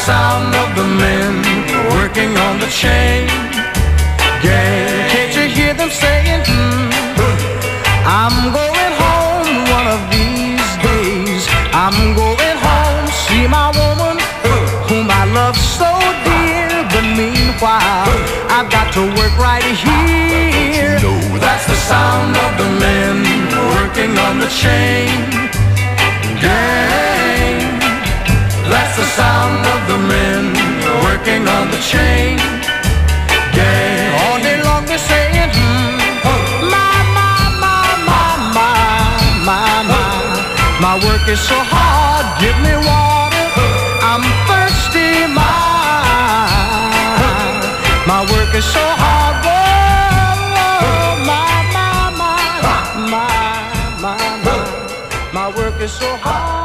sound of the men working on the chain gang. Can't you hear them saying, I'm going home one of these days. I'm going home, see my woman whom I love so dear. But meanwhile, I've got to work right here. That's the sound of the men working on the chain gang. That's the sound of the men working on the chain gang. All day long they're saying, my work is so hard, give me water, I'm thirsty, my work is so hard, whoa, my work is so hard.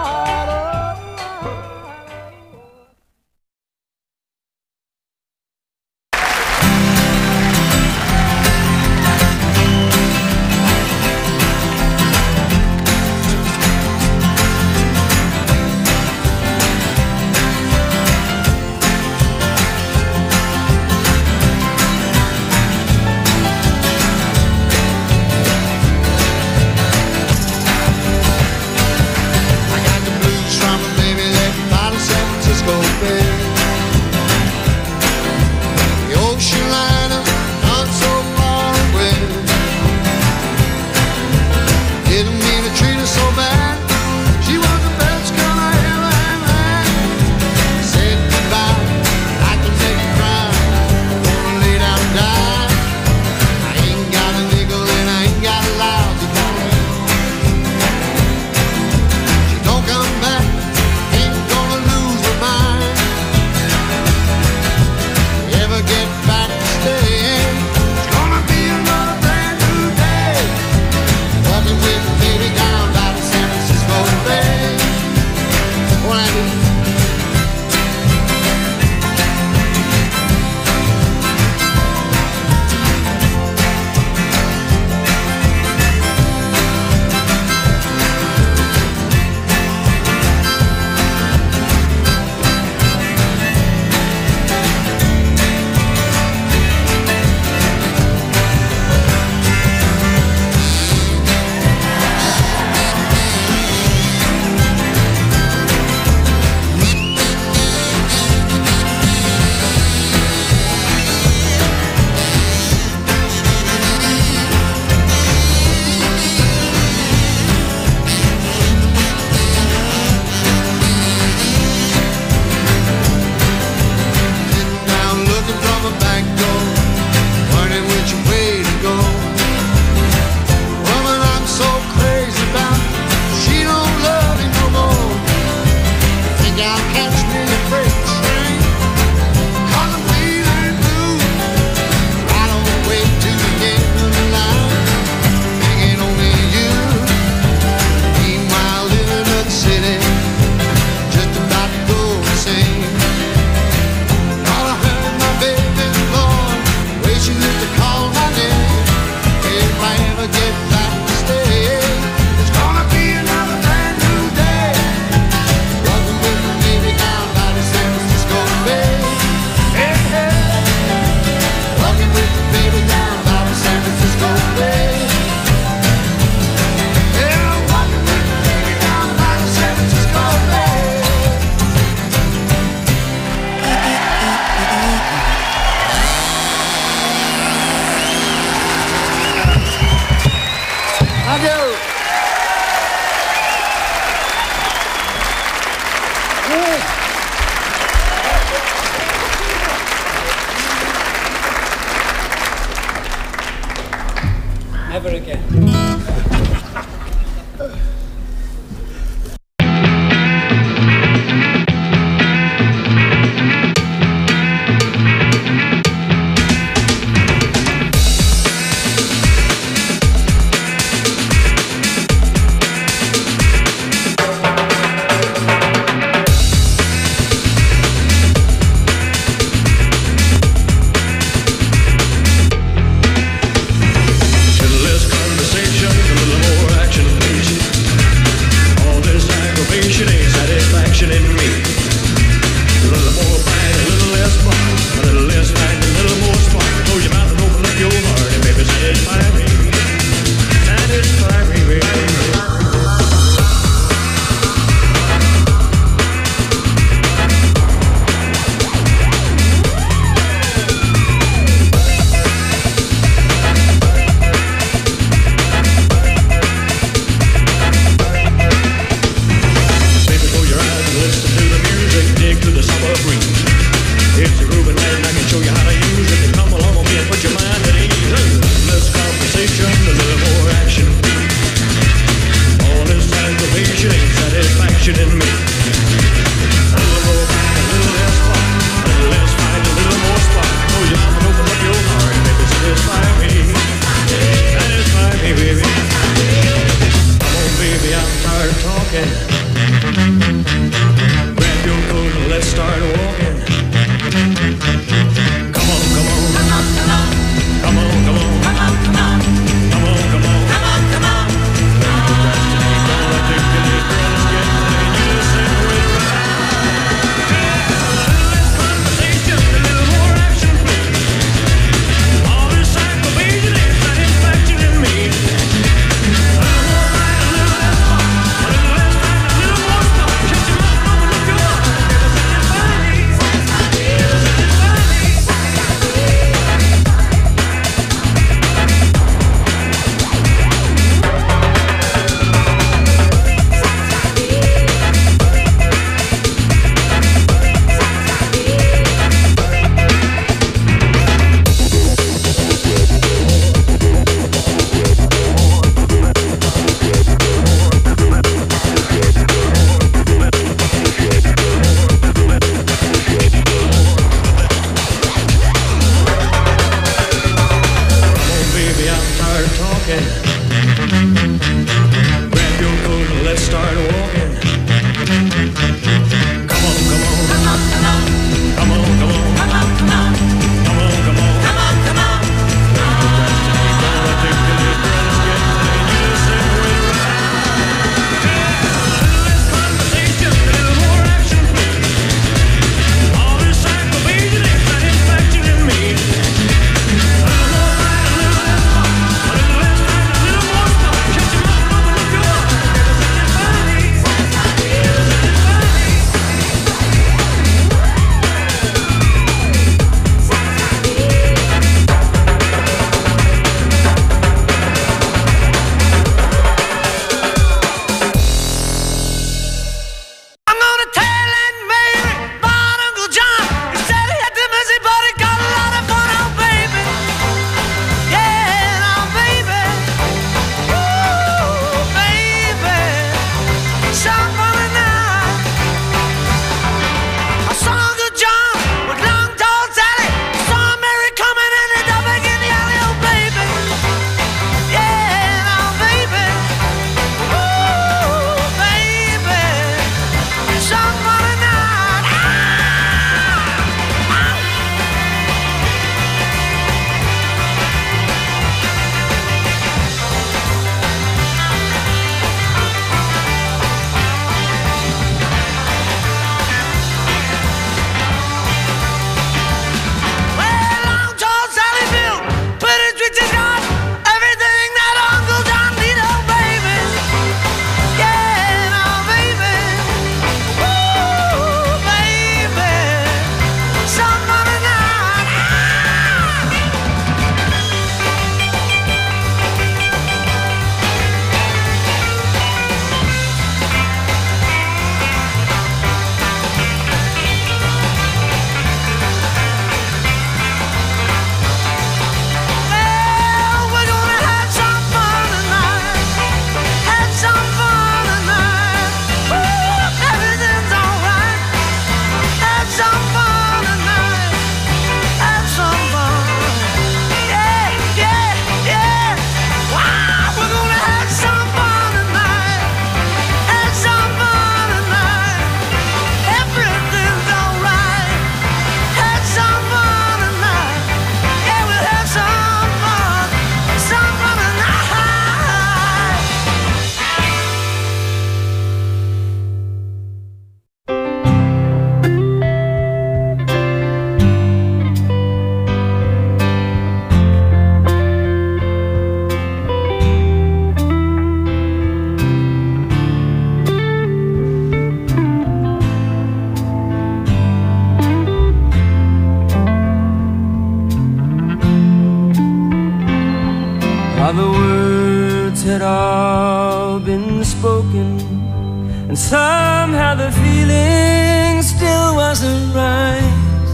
somehow the feeling still wasn't right.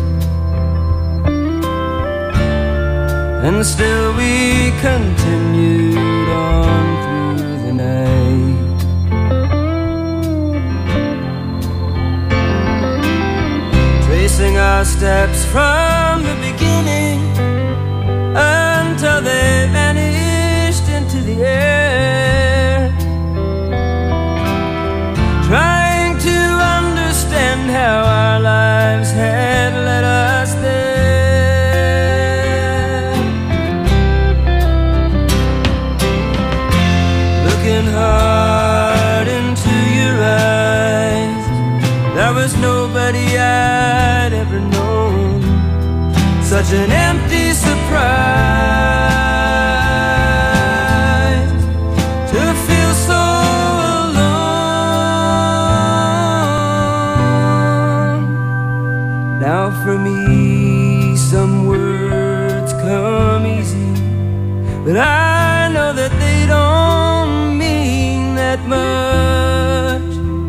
And still we continued on through the night. Tracing our steps from the beginning until they vanished into the air, trying to understand how our lives had led us there. Looking hard into your eyes, there was nobody I'd ever known. Such an empty surprise to feel so alone. Now for me some words come easy, but I know that they don't mean that much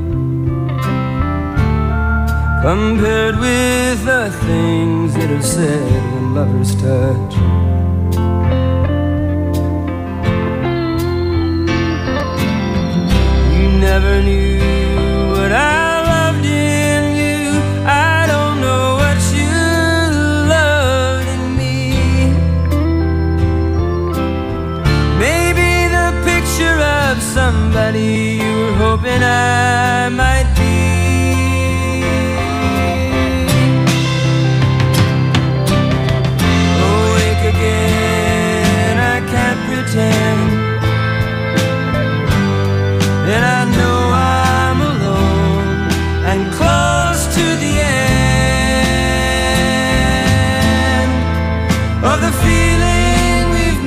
compared with the things that are said when lovers touch. You never knew what I loved in you. I don't know what you loved in me. Maybe the picture of somebody you were hoping I might be. Again, I can't pretend, and I know I'm alone and close to the end of the feeling we've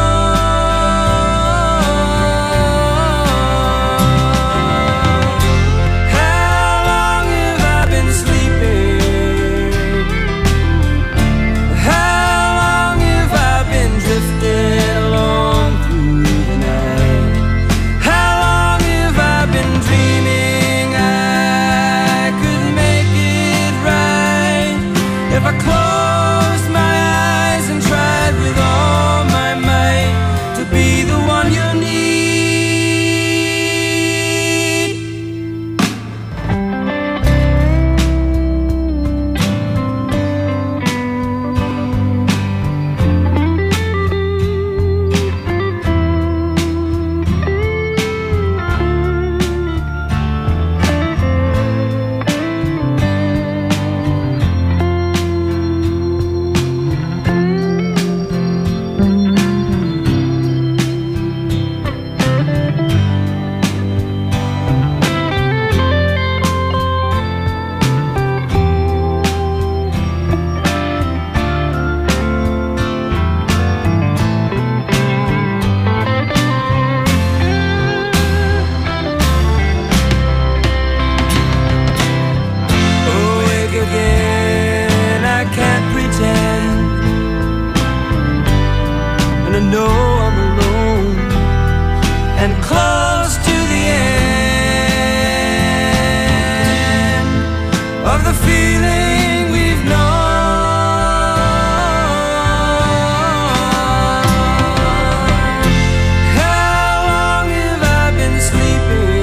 known. How long have I been sleeping? Drifting along through the night. How long have I been dreaming I could make it right if I closed my eyes and tried with all my might to be the one you need? Again, I can't pretend, and I know I'm alone and close to the end of the feeling we've known. How long have I been sleeping?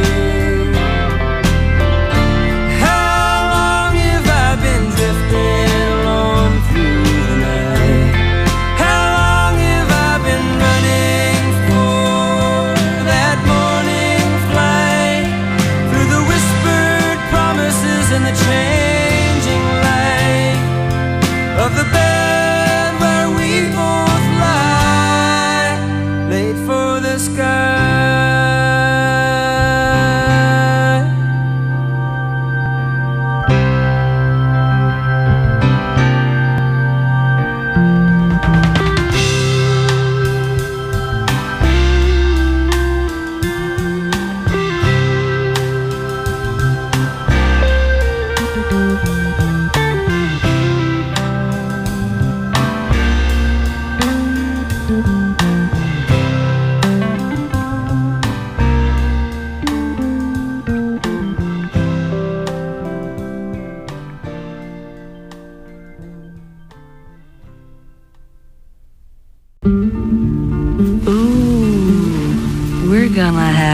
Drifting along through the night. How long have I been running for that morning flight through the whispered promises and the changing light of the bed where we both lie, late for the sky.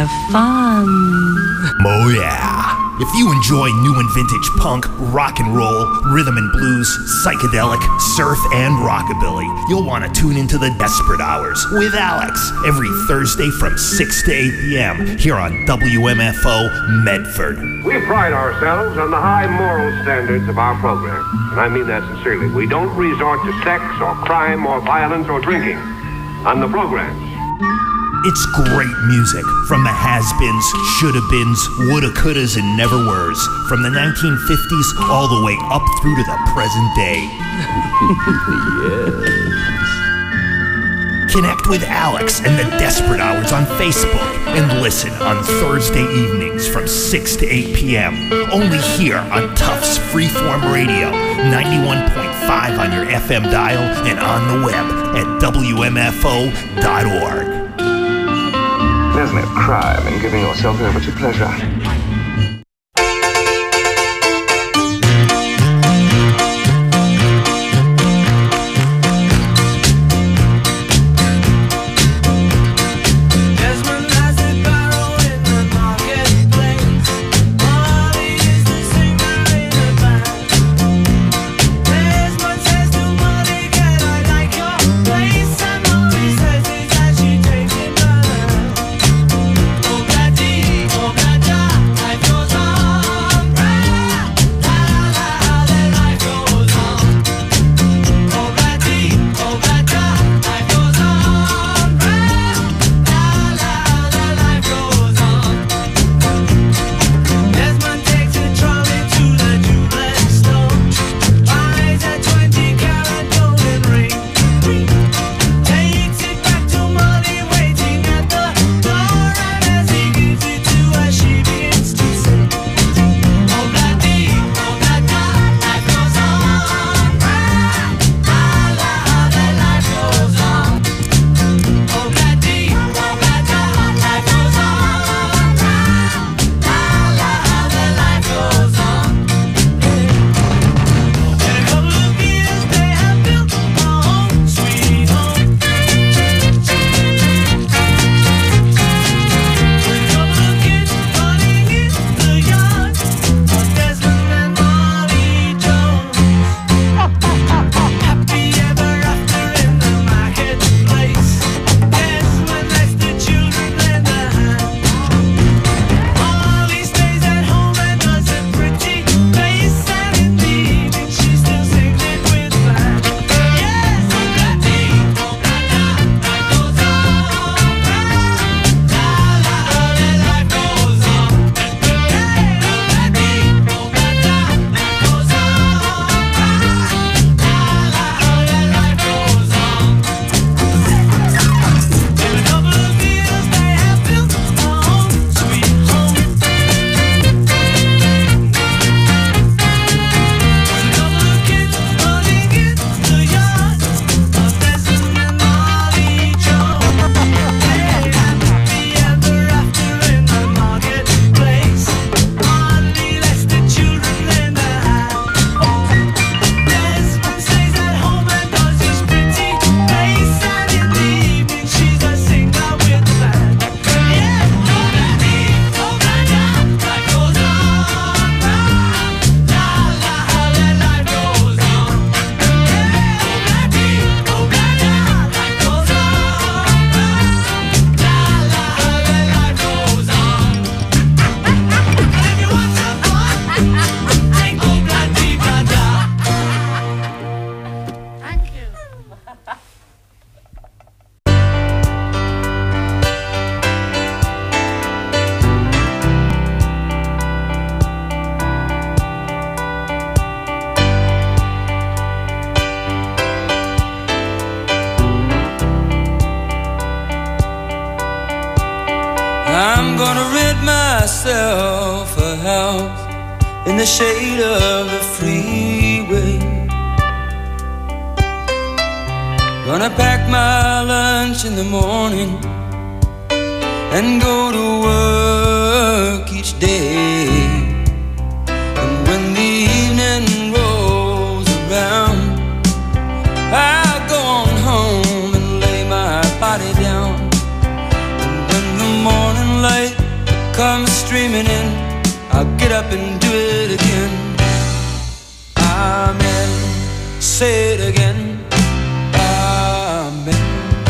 fun. Oh yeah. If you enjoy new and vintage punk, rock and roll, rhythm and blues, psychedelic, surf, and rockabilly, you'll want to tune into the Desperate Hours with Alex every Thursday from 6 to 8 p.m. here on WMFO Medford. We pride ourselves on the high moral standards of our program, and I mean that sincerely. We don't resort to sex or crime or violence or drinking on the programs. It's great music from the has-beens, shoulda-beens, woulda-couldas, and never-weres, from the 1950s all the way up through to the present day. Yes. Connect with Alex and the Desperate Hours on Facebook and listen on Thursday evenings from 6 to 8 p.m. Only here on Tufts Freeform Radio, 91.5 on your FM dial and on the web at WMFO.org. There's no crime in giving yourself over to pleasure. I'm gonna rent myself a house in the shade of the freeway. Gonna pack my lunch in the morning and go to work each day. And when the evening rolls around, I'll go on home and lay my body down. And when the morning light do it again. Amen. Say it again. Amen.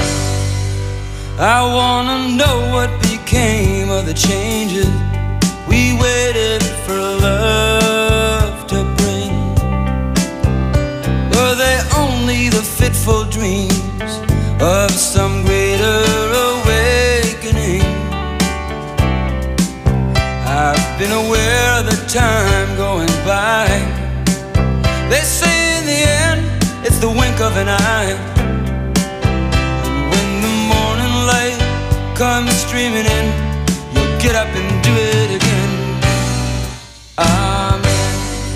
I wanna know what became of the changes we waited for love to bring. Were they only the fitful dreams of some greater awakening? I've been aware of the time going by. They say in the end it's the wink of an eye. And when the morning light comes streaming in, you'll get up and do it again. Amen.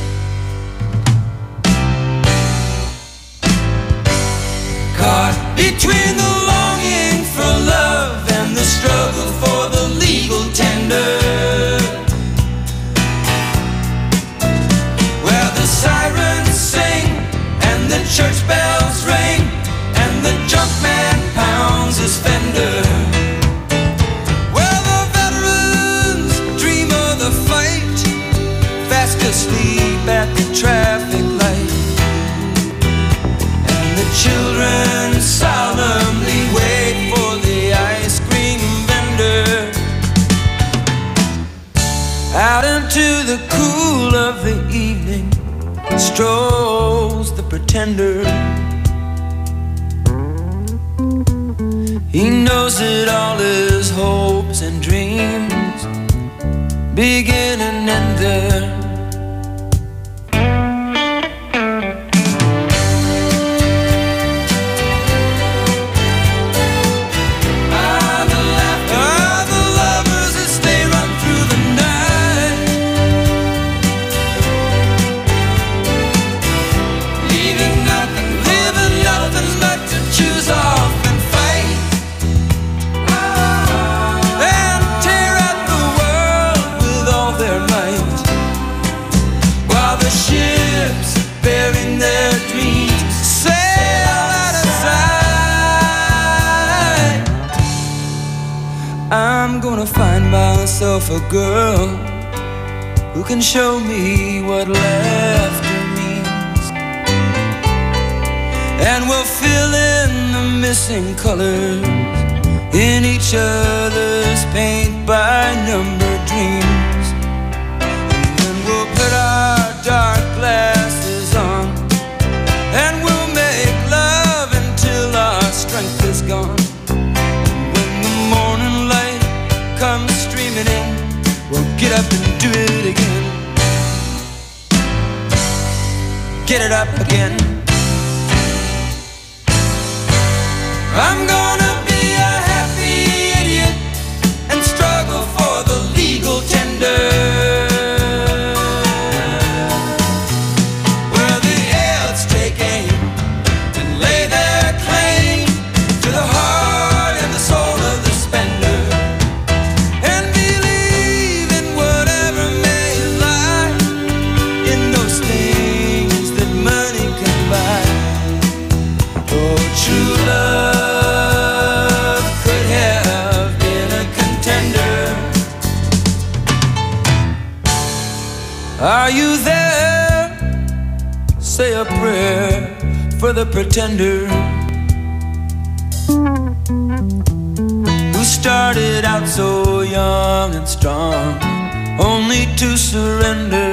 Caught between the longing for love and the struggle for the legal tender, where the sirens sing and the church bells ring and the junk man pounds his fender, where the veterans dream of the fight, fast asleep at the traffic light, and the children solemnly wait for the ice cream vendor. Out into the cool of the evening strolls the pretender. He knows that all his hopes and dreams begin and end there. I'm gonna find myself a girl who can show me what laughter means, and we'll fill in the missing colors in each other's paint-by-number dreams. And then we'll put our dark glasses on, and we'll make love until our strength is gone. Come streaming in, we'll get up and do it again. Get it up again. I'm gonna be a happy idiot and struggle for the legal tender, where the elves take aim and lay their claim to the heart and the soul of the spender. True love could have been a contender. Are you there? Say a prayer for the pretender who started out so young and strong, only to surrender.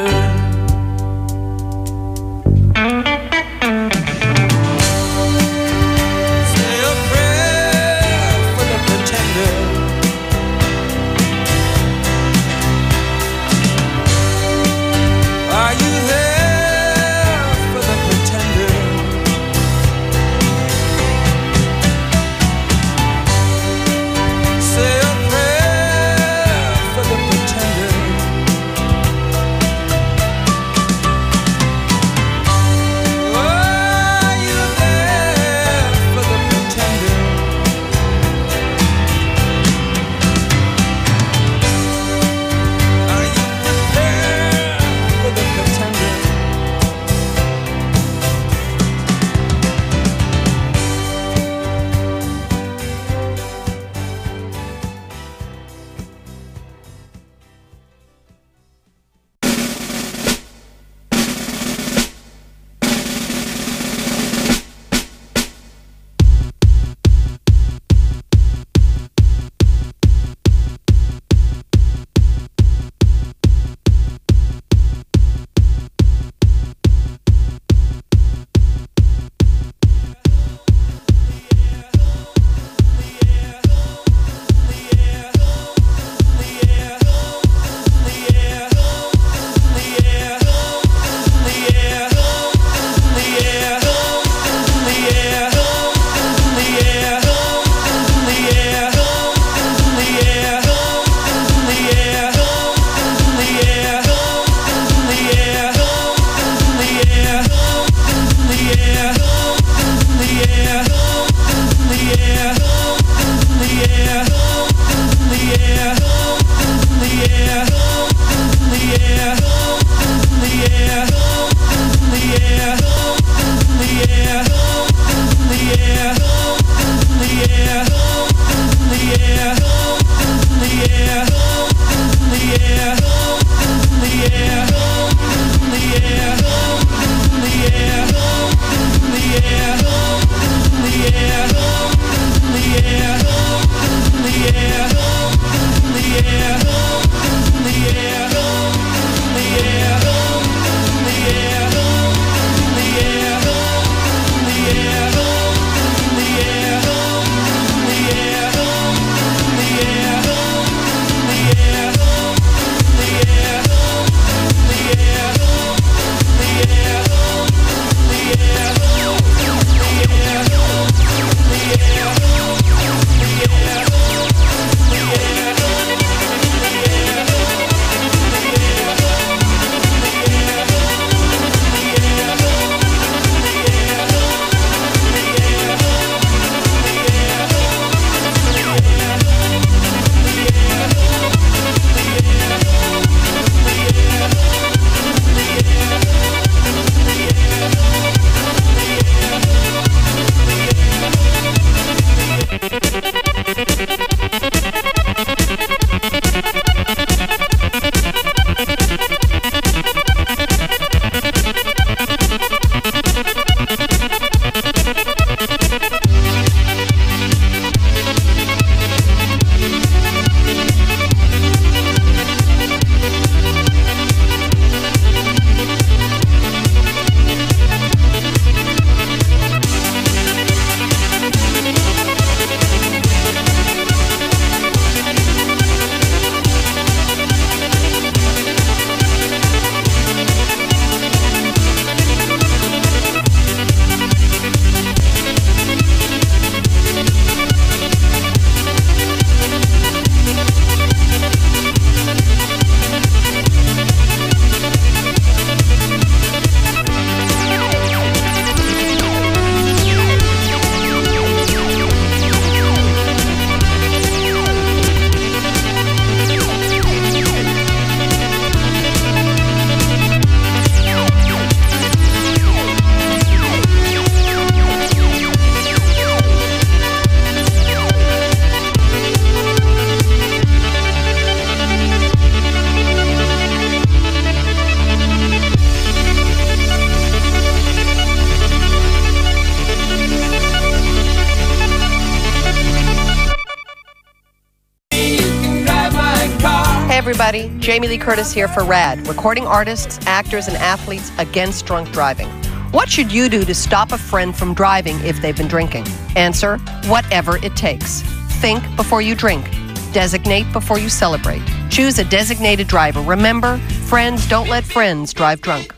everybody. Jamie Lee Curtis here for RAD, recording artists, actors, and athletes against drunk driving. What should you do to stop a friend from driving if they've been drinking? Answer, whatever it takes. Think before you drink. Designate before you celebrate. Choose a designated driver. Remember, friends don't let friends drive drunk.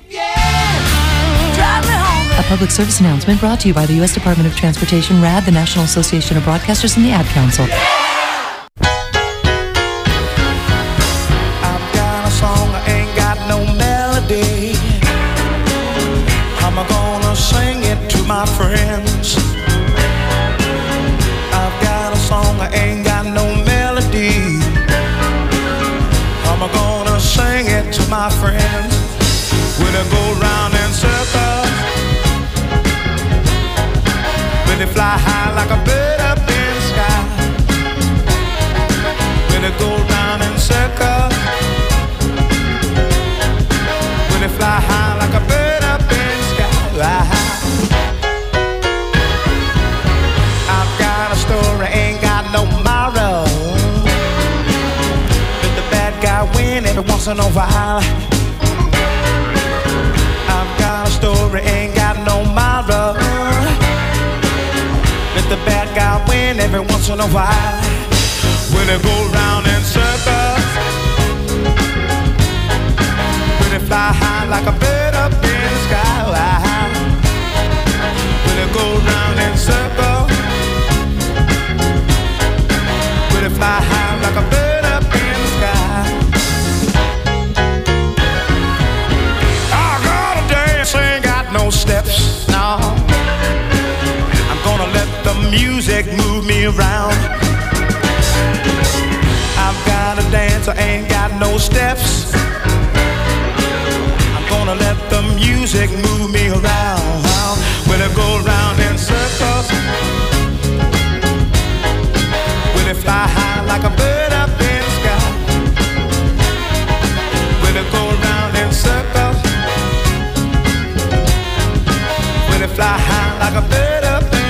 A public service announcement brought to you by the U.S. Department of Transportation, RAD, the National Association of Broadcasters, and the Ad Council. I've got a song, I ain't got no melody. I'm gonna sing it to my friends. I've got a song, I ain't got no melody. I'm gonna sing it to my friends. When I go round in circles, when they fly high like a bird up in the sky. When they go round in circles, when they fly high like a bird up in the sky. I've got a story, ain't got no tomorrow. Let the bad guy win every once in a while. I've got a story, ain't got no tomorrow. Let the bad guy win every once in a while. When they go round in circles, when they fly high like a bird up in the sky. When they go round in circles, when they fly high like a bird up in the sky. I gotta dance, ain't got no steps, no. Gonna let the music move me around. I've got to dance, I ain't got no steps. I'm gonna let the music move me around. When I go round in circles, when I fly high like a bird up in the sky. When I go round in circles, when I fly high like a bird up in the sky.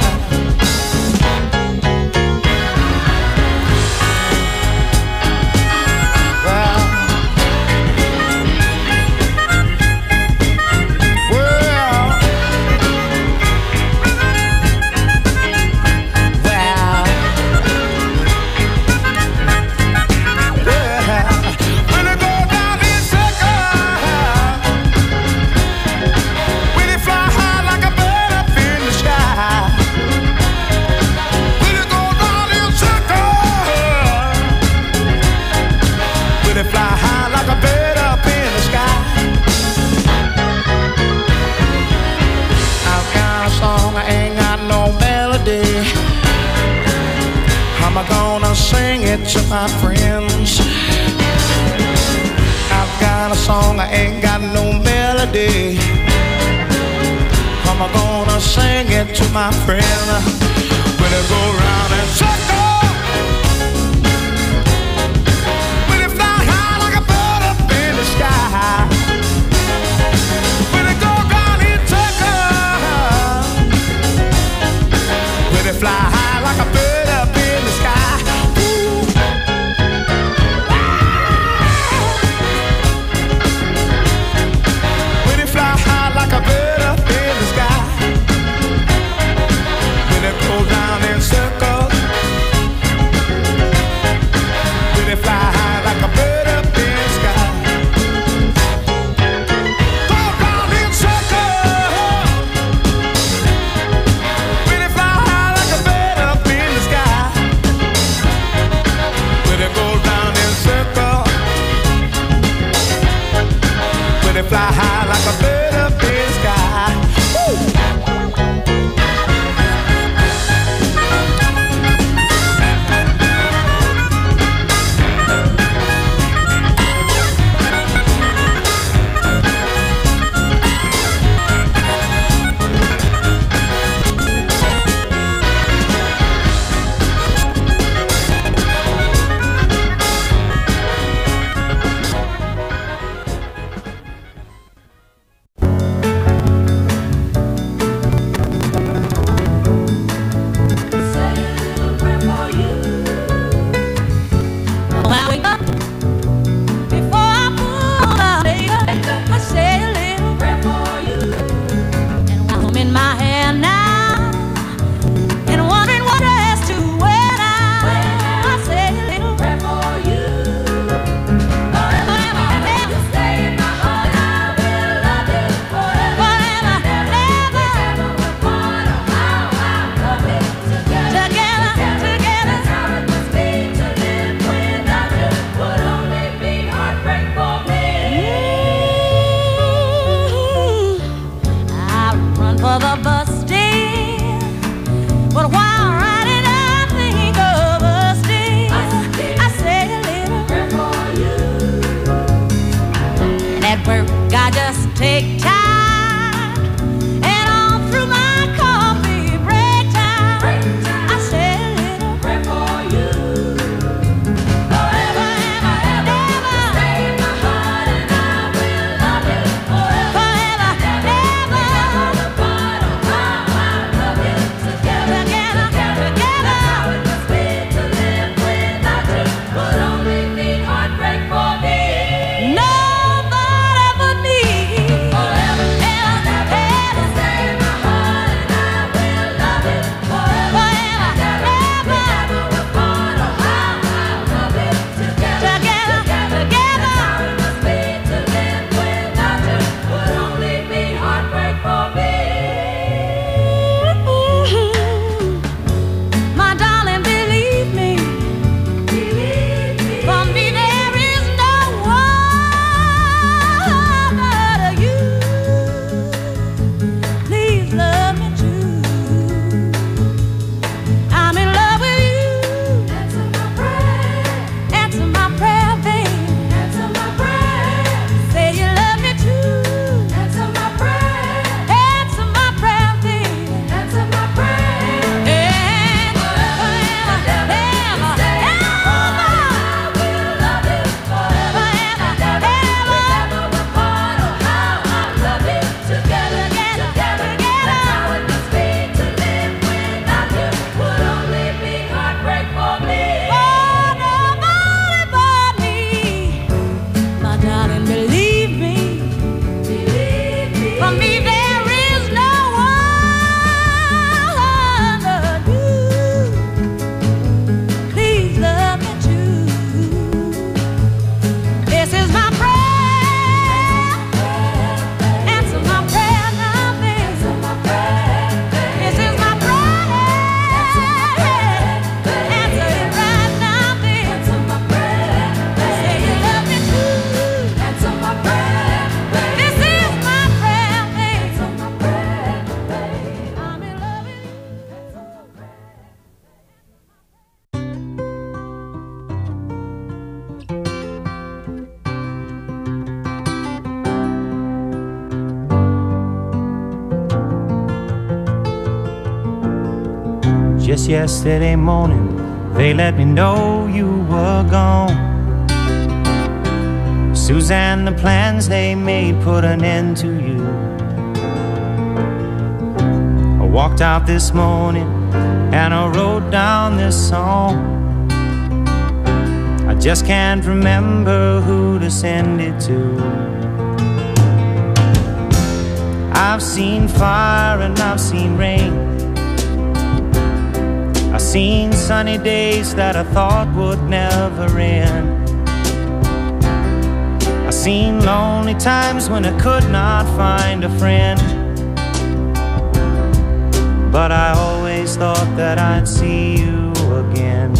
I'm gonna sing it to my friends. I've got a song, I ain't got no melody. I'm gonna sing it to my friend. When I go round in circles, when it fly high like a bird up in the sky. When it go round in circles, when it fly high like a bird up in the sky. When it fly high like a bird up in the sky. When it go round in circles, when it fly high like a bird up in the sky. Go round in circles, when it fly high like a bird up in the sky. When it go round in circles, when it fly high like a bird up in the sky. Woo! take time. Just yesterday morning, they let me know you were gone. Suzanne, the plans they made put an end to you. I walked out this morning and I wrote down this song. I just can't remember who to send it to. I've seen fire and I've seen rain. I've seen sunny days that I thought would never end. I've seen lonely times when I could not find a friend. But I always thought that I'd see you again.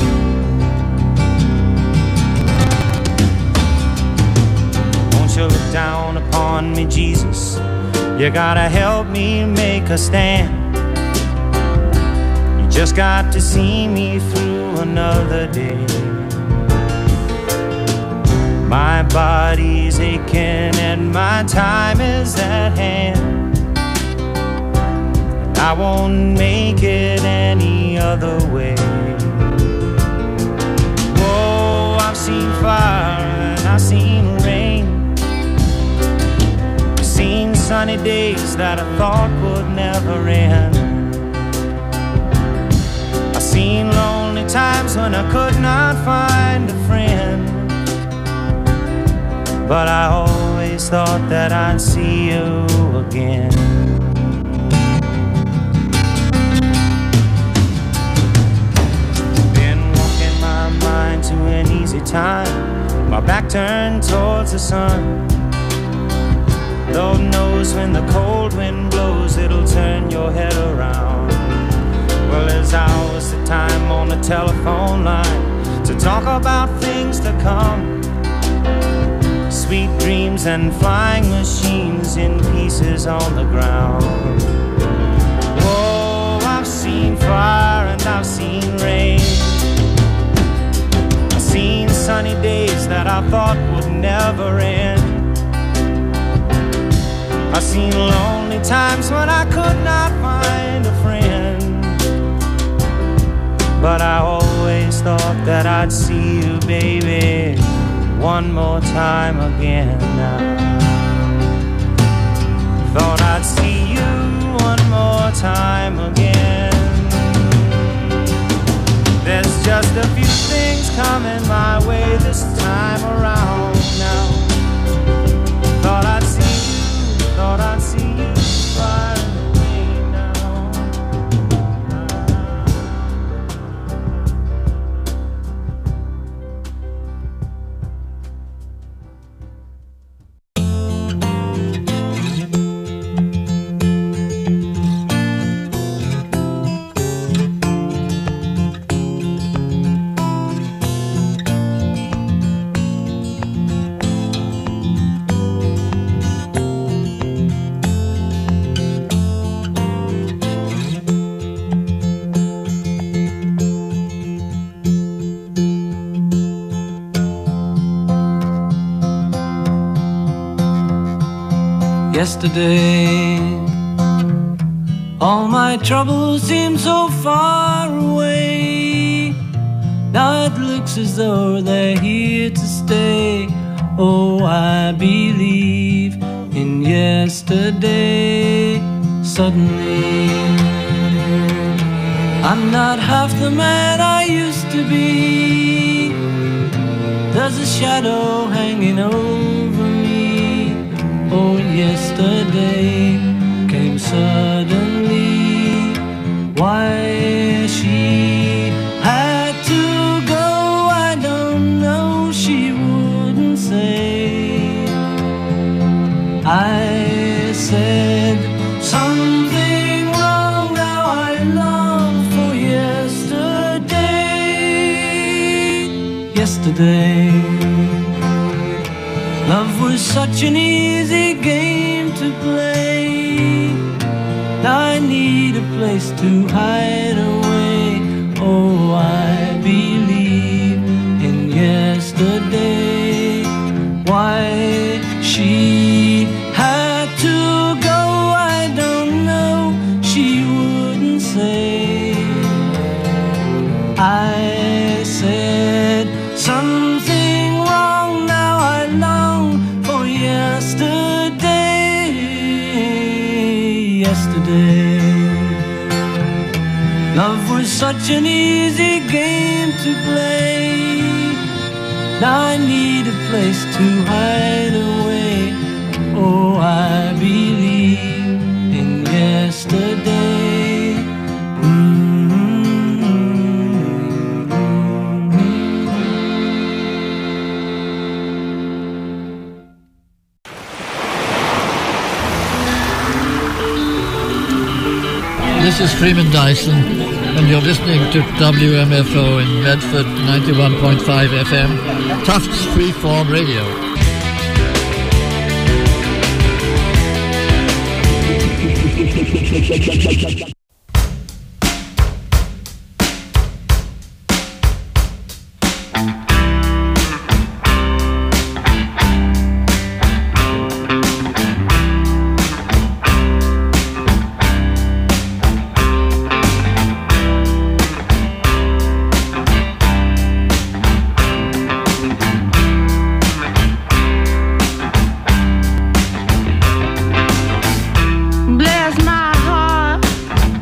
Won't you look down upon me, Jesus? You gotta help me make a stand. Just got to see me through another day. My body's aching and my time is at hand. I won't make it any other way. Whoa, I've seen fire and I've seen rain. I've seen sunny days that I thought would never end. Seen lonely times when I could not find a friend. But I always thought that I'd see you again. Been walking my mind to an easy time, my back turned towards the sun. Lord knows when the cold wind blows, it'll turn your head around. Well, there's hours of time on the telephone line to talk about things to come. Sweet dreams and flying machines in pieces on the ground. Whoa, I've seen fire and I've seen rain. I've seen sunny days that I thought would never end. seen lonely times when I could not find a friend, but I always thought that I'd see you, baby, one more time again now. Thought I'd see you one more time again. There's just a few things coming my way this time around now. Thought I'd see you right away now. Yesterday, all my troubles seem so far away. Now it looks as though they're here to stay. Oh, I believe in yesterday. Suddenly, I'm not half the man I used to be. There's a shadow hanging over me. Oh, yesterday came suddenly. Why she had to go, I don't know, she wouldn't say. I said something wrong, now I long for yesterday. Yesterday, love was such an easy game to play. Now I need a place to hide away. Oh, I believe in yesterday. Why she had to go, I don't know, she wouldn't say. I said something wrong, now I long for yesterday. Yesterday, love was such an easy game to play. Now I need a place to hide away. Oh, I believe in yesterday. This is Freeman Dyson, and you're listening to WMFO in Medford 91.5 FM, Tufts Freeform Radio. Bless my heart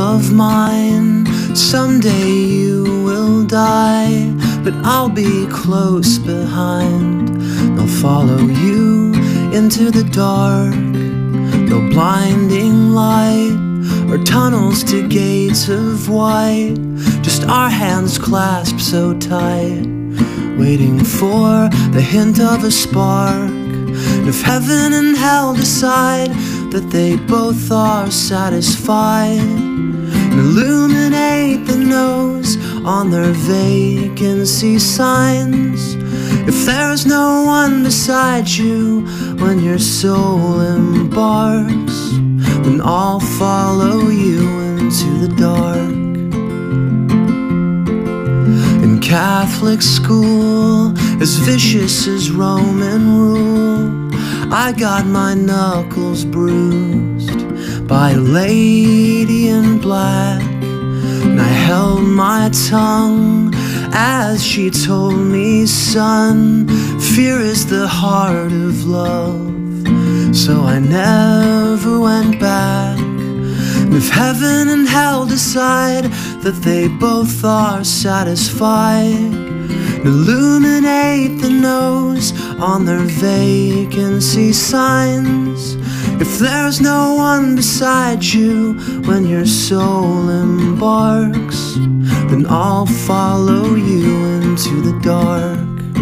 of mine. Someday you will die, but I'll be close behind. They'll follow you into the dark, no blinding light or tunnels to gates of white. Just our hands clasped so tight, waiting for the hint of a spark. And if heaven and hell decide that they both are satisfied, and illuminate the nose on their vacancy signs. If there's no one beside you when your soul embarks, then I'll follow you into the dark. In Catholic school, as vicious as Roman rule, I got my knuckles bruised by a lady in black, and I held my tongue as she told me, son, fear is the heart of love. So I never went back. And if heaven and hell decide that they both are satisfied, illuminate the nose on their vacancy signs. If there's no one beside you when your soul embarks, then I'll follow you into the dark.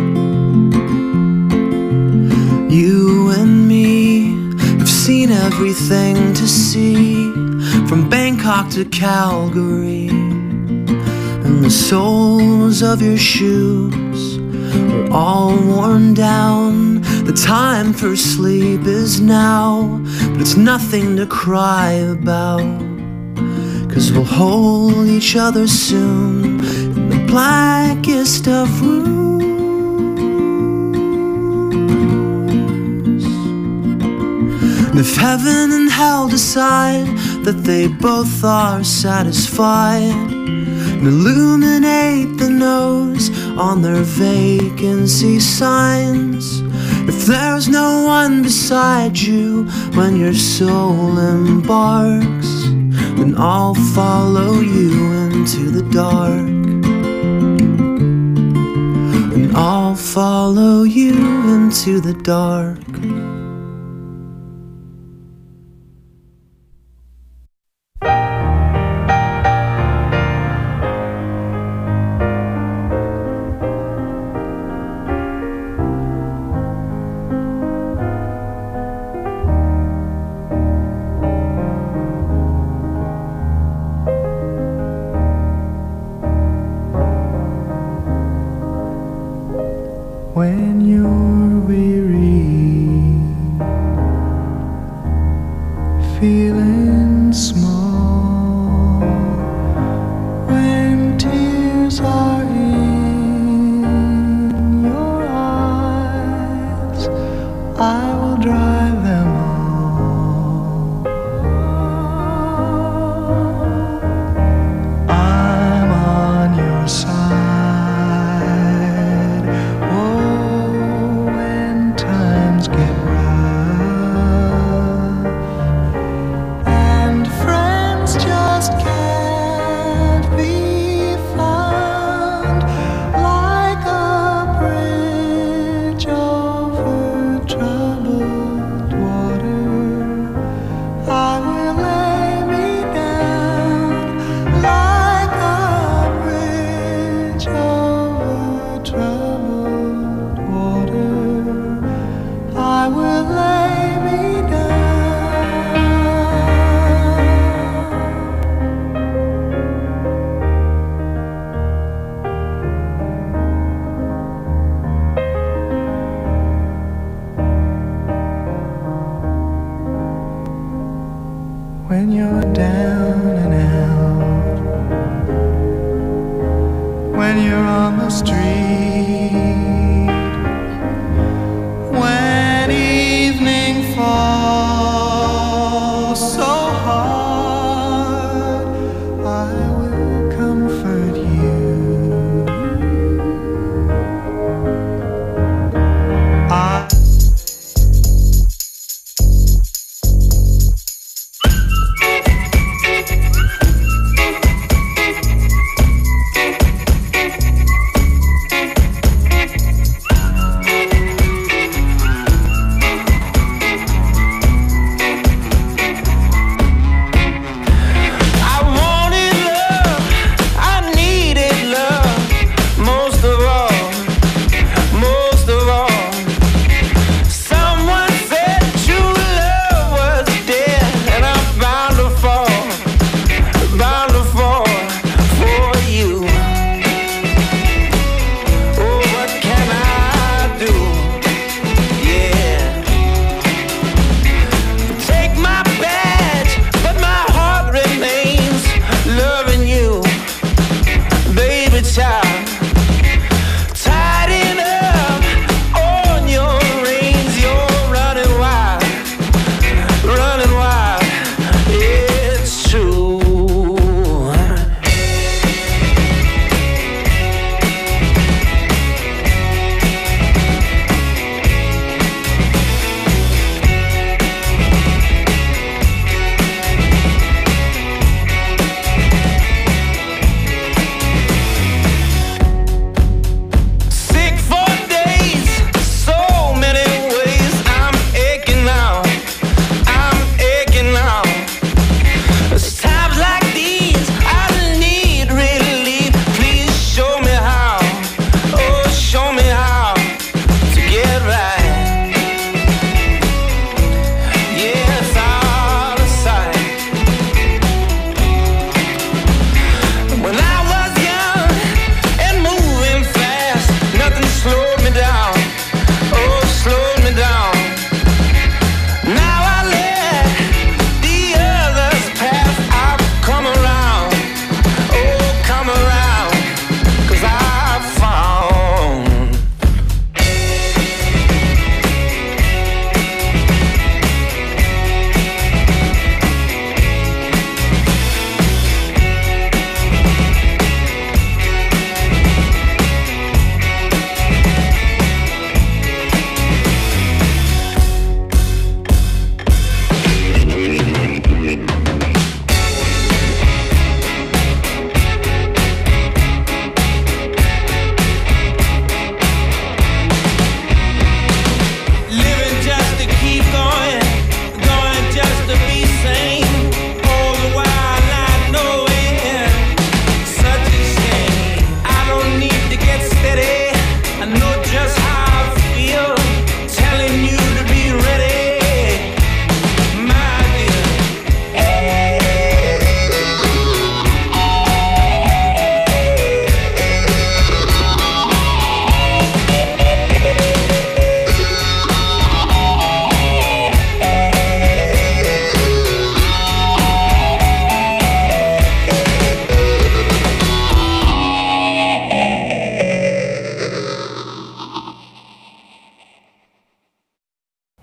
You and me have seen everything to see, from Bangkok to Calgary, and the soles of your shoes are all worn down. The time for sleep is now, but it's nothing to cry about, 'cause we'll hold each other soon in the blackest of rooms. And if heaven and hell decide that they both are satisfied, and illuminate the nose on their vacancy signs. If there's no one beside you when your soul embarks, then I'll follow you into the dark. And I'll follow you into the dark. When you're weary, feeling small, when tears are in your eyes, I will dry them all. I'm on your side. When you're down and out, when you're on the street, when evening falls so hard, I will comfort you.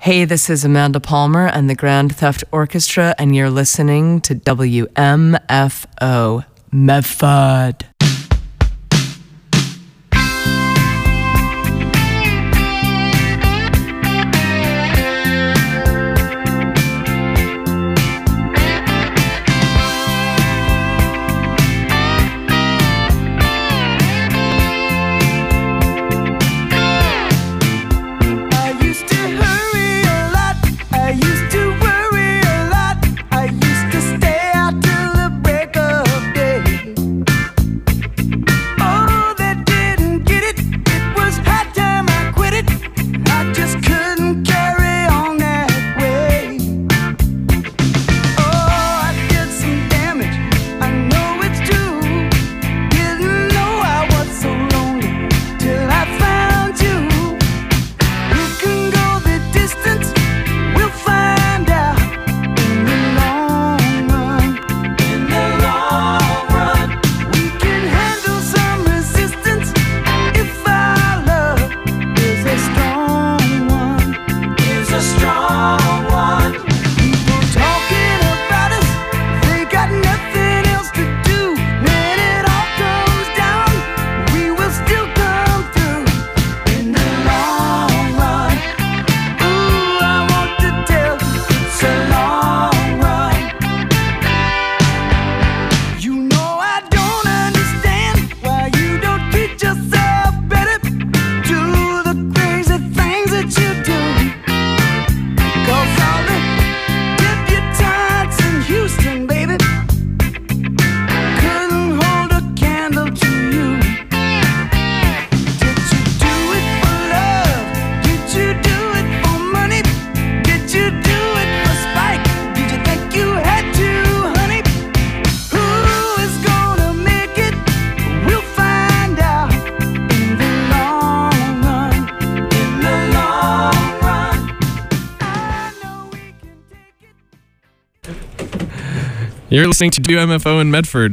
Hey, this is Amanda Palmer and the Grand Theft Orchestra, and you're listening to WMFO Medford. You're listening to WMFO in Medford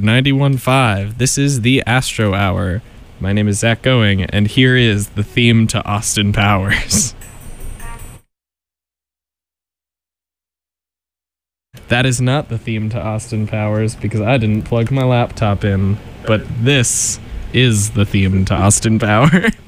91.5. This is the Astro Hour. My name is Zach Going, and here is the theme to Austin Powers. That is not the theme to Austin Powers because I didn't plug my laptop in, but this is the theme to Austin Powers.